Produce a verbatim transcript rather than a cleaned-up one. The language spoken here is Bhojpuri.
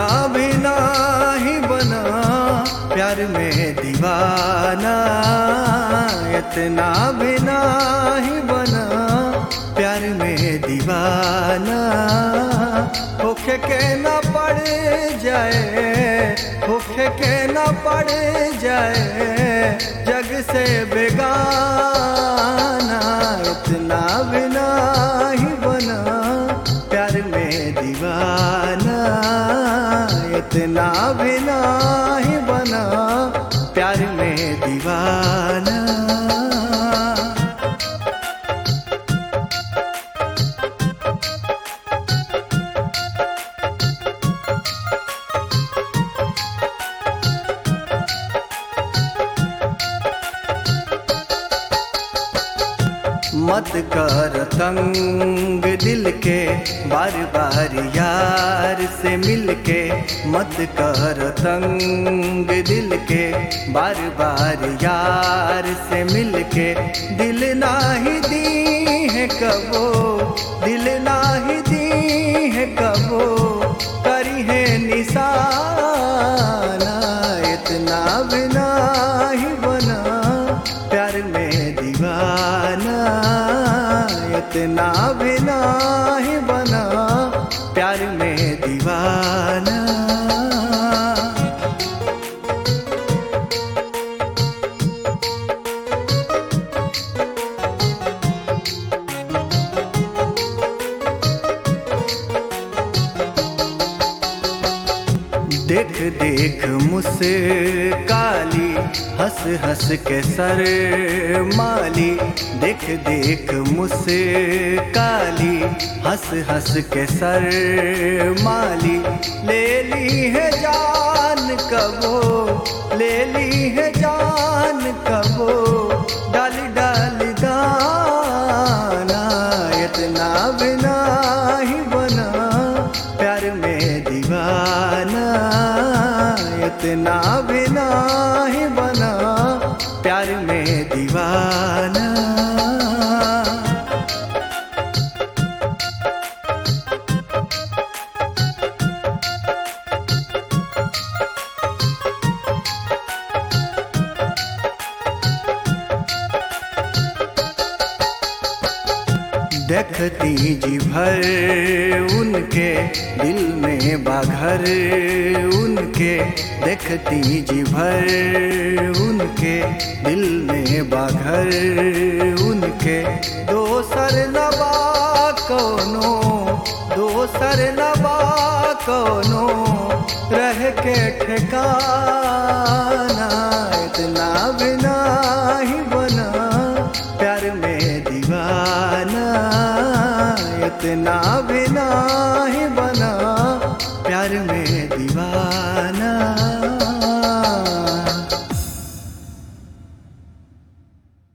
भी नाही बना प्यार में दीवाना, इतना भी नाही बना प्यार में दीवाना। होखे के न पड़ जाए, होखे के न पड़ जाए जग से बेगाना, इतना भी नाही बना प्यार में दीवाना, इतना भी नाही बना प्यार में दीवाना। मत कर तंग दिल के बार बार यार से मिलके, मत कर तंग दिल के बार बार यार से मिलके। दिल नाही दी है कबो, दिल नाही दी है कबो करी है निशाना, इतना भी नाही बना प्यार में दीवाना, इतना भी नाही बना प्यार में दीवाना। देख देख मुझसे काली हंस हंस के सर माली, देख देख मुझसे काली हंस हंस के सर माली। ले ली है जान कबो, ले ली है जान कबो डाल डाल दाना, इतना भी नाही बना प्यार में दीवाना, इतना भी नाही बना प्यार में दीवाना। देखती जी भर उनके दिल में बाघर उनके, देखती जी भर उनके दिल में बाघर उनके। दोसर नबा कोनो, दोसर नबा कोनो रह के ठिकाना,